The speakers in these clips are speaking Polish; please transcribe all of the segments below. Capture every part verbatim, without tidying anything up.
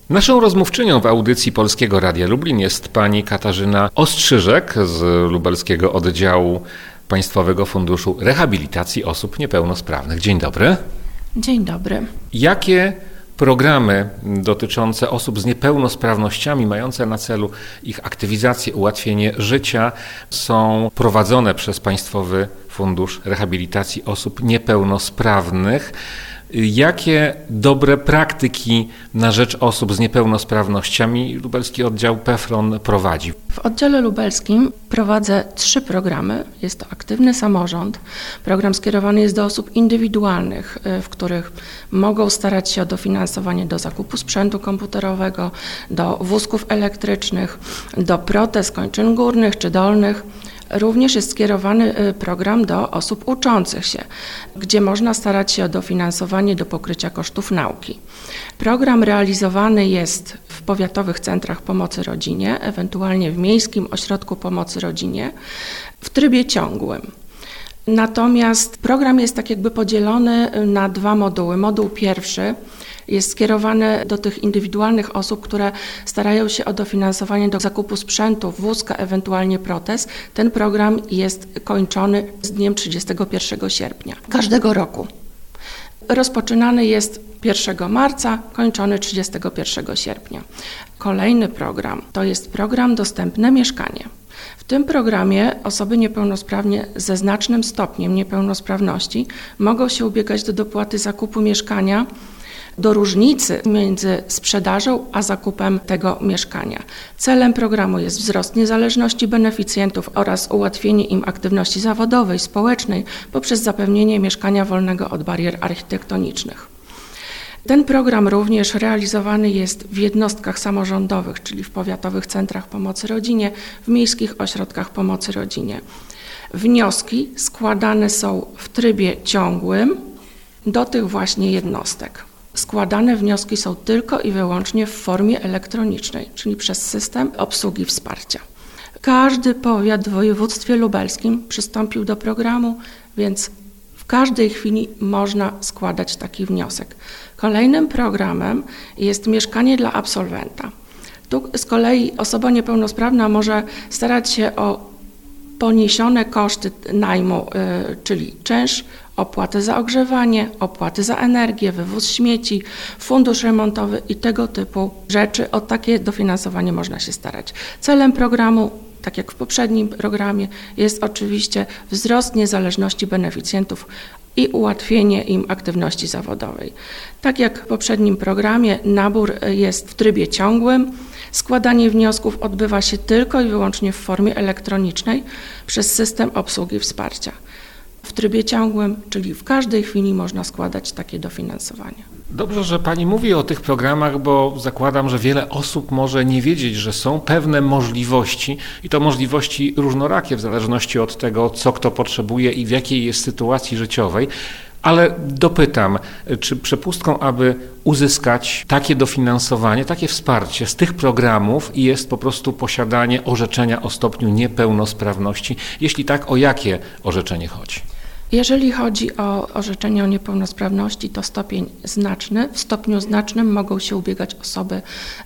Naszą rozmówczynią w audycji Polskiego Radia Lublin jest pani Katarzyna Ostrzyżek z lubelskiego oddziału Państwowego Funduszu Rehabilitacji Osób Niepełnosprawnych. Dzień dobry. Dzień dobry. Jakie programy dotyczące osób z niepełnosprawnościami, mające na celu ich aktywizację, ułatwienie życia, są prowadzone przez Państwowy Fundusz Rehabilitacji Osób Niepełnosprawnych? Jakie dobre praktyki na rzecz osób z niepełnosprawnościami lubelski oddział PEFRON prowadzi? W oddziale lubelskim prowadzę trzy programy. Jest to Aktywny Samorząd. Program skierowany jest do osób indywidualnych, w których mogą starać się o dofinansowanie do zakupu sprzętu komputerowego, do wózków elektrycznych, do protez kończyn górnych czy dolnych. Również jest skierowany program do osób uczących się, gdzie można starać się o dofinansowanie do pokrycia kosztów nauki. Program realizowany jest w powiatowych centrach pomocy rodzinie, ewentualnie w miejskim ośrodku pomocy rodzinie w trybie ciągłym. Natomiast program jest tak jakby podzielony na dwa moduły. Moduł pierwszy jest skierowany do tych indywidualnych osób, które starają się o dofinansowanie do zakupu sprzętu, wózka, ewentualnie protez. Ten program jest kończony z dniem trzydziestego pierwszego sierpnia każdego roku. Rozpoczynany jest pierwszego marca, kończony trzydziestego pierwszego sierpnia. Kolejny program to jest program Dostępne Mieszkanie. W tym programie osoby niepełnosprawne ze znacznym stopniem niepełnosprawności mogą się ubiegać do dopłaty zakupu mieszkania, do różnicy między sprzedażą a zakupem tego mieszkania. Celem programu jest wzrost niezależności beneficjentów oraz ułatwienie im aktywności zawodowej, społecznej poprzez zapewnienie mieszkania wolnego od barier architektonicznych. Ten program również realizowany jest w jednostkach samorządowych, czyli w powiatowych centrach pomocy rodzinie, w miejskich ośrodkach pomocy rodzinie. Wnioski składane są w trybie ciągłym do tych właśnie jednostek. Składane wnioski są tylko i wyłącznie w formie elektronicznej, czyli przez system obsługi wsparcia. Każdy powiat w województwie lubelskim przystąpił do programu, więc w każdej chwili można składać taki wniosek. Kolejnym programem jest Mieszkanie dla absolwenta. Tu z kolei osoba niepełnosprawna może starać się o poniesione koszty najmu, yy, czyli czynsz, opłaty za ogrzewanie, opłaty za energię, wywóz śmieci, fundusz remontowy i tego typu rzeczy. O takie dofinansowanie można się starać. Celem programu, tak jak w poprzednim programie, jest oczywiście wzrost niezależności beneficjentów i ułatwienie im aktywności zawodowej. Tak jak w poprzednim programie, nabór jest w trybie ciągłym. Składanie wniosków odbywa się tylko i wyłącznie w formie elektronicznej przez system obsługi wsparcia. W trybie ciągłym, czyli w każdej chwili można składać takie dofinansowanie. Dobrze, że Pani mówi o tych programach, bo zakładam, że wiele osób może nie wiedzieć, że są pewne możliwości i to możliwości różnorakie w zależności od tego, co kto potrzebuje i w jakiej jest sytuacji życiowej. Ale dopytam, czy przepustką, aby uzyskać takie dofinansowanie, takie wsparcie z tych programów jest po prostu posiadanie orzeczenia o stopniu niepełnosprawności? Jeśli tak, o jakie orzeczenie chodzi? Jeżeli chodzi o orzeczenie o niepełnosprawności, to stopień znaczny. W stopniu znacznym mogą się ubiegać osoby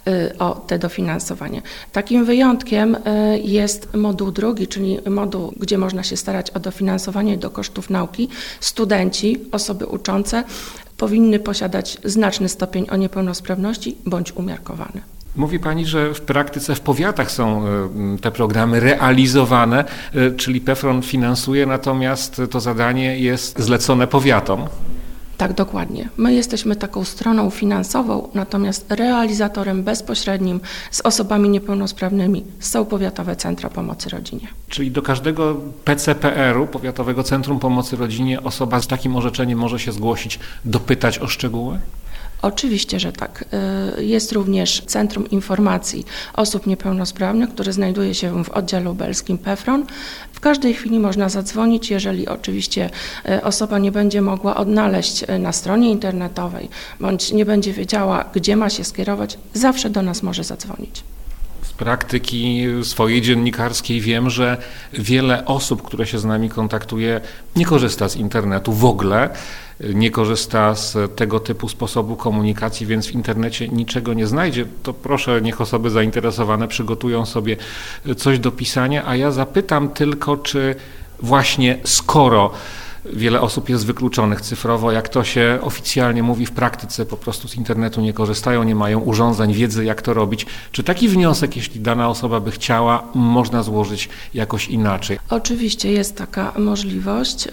o te dofinansowanie. Takim wyjątkiem jest moduł drugi, czyli moduł, gdzie można się starać o dofinansowanie do kosztów nauki. Studenci, osoby uczące powinny posiadać znaczny stopień o niepełnosprawności bądź umiarkowany. Mówi Pani, że w praktyce w powiatach są te programy realizowane, czyli PEFRON finansuje, natomiast to zadanie jest zlecone powiatom. Tak, dokładnie. My jesteśmy taką stroną finansową, natomiast realizatorem bezpośrednim z osobami niepełnosprawnymi są powiatowe centra pomocy rodzinie. Czyli do każdego P C P R-u, Powiatowego Centrum Pomocy Rodzinie, osoba z takim orzeczeniem może się zgłosić, dopytać o szczegóły? Oczywiście, że tak. Jest również Centrum Informacji Osób Niepełnosprawnych, które znajduje się w oddziale lubelskim PEFRON. W każdej chwili można zadzwonić, jeżeli oczywiście osoba nie będzie mogła odnaleźć na stronie internetowej, bądź nie będzie wiedziała, gdzie ma się skierować, zawsze do nas może zadzwonić. praktyki swojej dziennikarskiej wiem, że wiele osób, które się z nami kontaktuje, nie korzysta z internetu w ogóle, nie korzysta z tego typu sposobu komunikacji, więc w internecie niczego nie znajdzie. To proszę, niech osoby zainteresowane przygotują sobie coś do pisania, a ja zapytam tylko, czy właśnie skoro wiele osób jest wykluczonych cyfrowo, jak to się oficjalnie mówi w praktyce, po prostu z internetu nie korzystają, nie mają urządzeń, wiedzy, jak to robić. Czy taki wniosek, jeśli dana osoba by chciała, można złożyć jakoś inaczej? Oczywiście jest taka możliwość.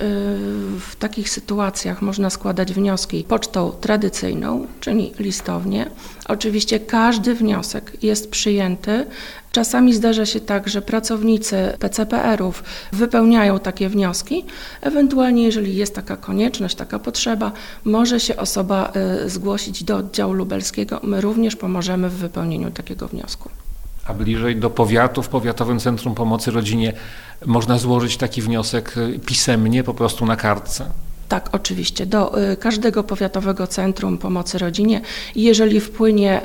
W takich sytuacjach można składać wnioski pocztą tradycyjną, czyli listownie. Oczywiście każdy wniosek jest przyjęty. Czasami zdarza się tak, że pracownicy P C P R-ów wypełniają takie wnioski. Ewentualnie, jeżeli jest taka konieczność, taka potrzeba, może się osoba zgłosić do oddziału lubelskiego. My również pomożemy w wypełnieniu takiego wniosku. A bliżej do powiatu, w Powiatowym Centrum Pomocy Rodzinie można złożyć taki wniosek pisemnie, po prostu na kartce? Tak, oczywiście. Do każdego Powiatowego Centrum Pomocy Rodzinie, jeżeli wpłynie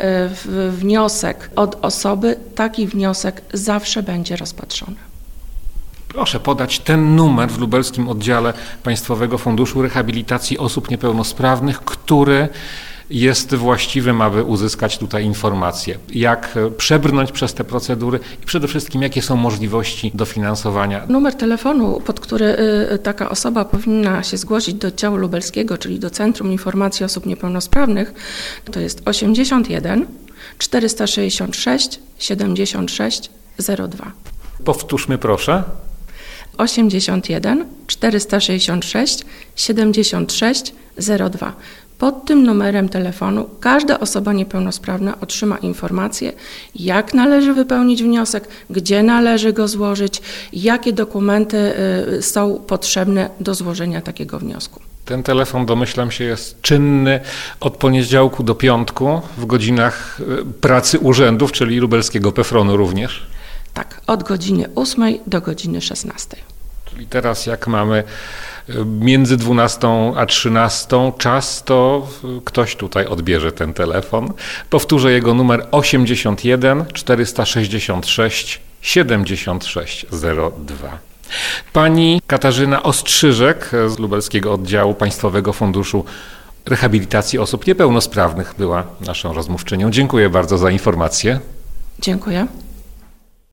wniosek od osoby, taki wniosek zawsze będzie rozpatrzony. Proszę podać ten numer w lubelskim oddziale Państwowego Funduszu Rehabilitacji Osób Niepełnosprawnych, który jest właściwym, aby uzyskać tutaj informacje, jak przebrnąć przez te procedury i przede wszystkim jakie są możliwości dofinansowania. Numer telefonu, pod który taka osoba powinna się zgłosić do oddziału lubelskiego, czyli do Centrum Informacji Osób Niepełnosprawnych, to jest osiemdziesiąt jeden czterysta sześćdziesiąt sześć siedemdziesiąt sześć zero dwa. Powtórzmy proszę. osiemdziesiąt jeden czterysta sześćdziesiąt sześć siedemdziesiąt sześć zero dwa. Pod tym numerem telefonu każda osoba niepełnosprawna otrzyma informację, jak należy wypełnić wniosek, gdzie należy go złożyć, jakie dokumenty są potrzebne do złożenia takiego wniosku. Ten telefon, domyślam się, jest czynny od poniedziałku do piątku w godzinach pracy urzędów, czyli lubelskiego PEFRON-u również? Tak, od godziny ósmej do godziny szesnastej. Czyli teraz jak mamy między dwunastą a trzynastą czas, to ktoś tutaj odbierze ten telefon. Powtórzę jego numer osiemdziesiąt jeden czterysta sześćdziesiąt sześć siedemdziesiąt sześć zero dwa. Pani Katarzyna Ostrzyżek z lubelskiego oddziału Państwowego Funduszu Rehabilitacji Osób Niepełnosprawnych była naszą rozmówczynią. Dziękuję bardzo za informację. Dziękuję.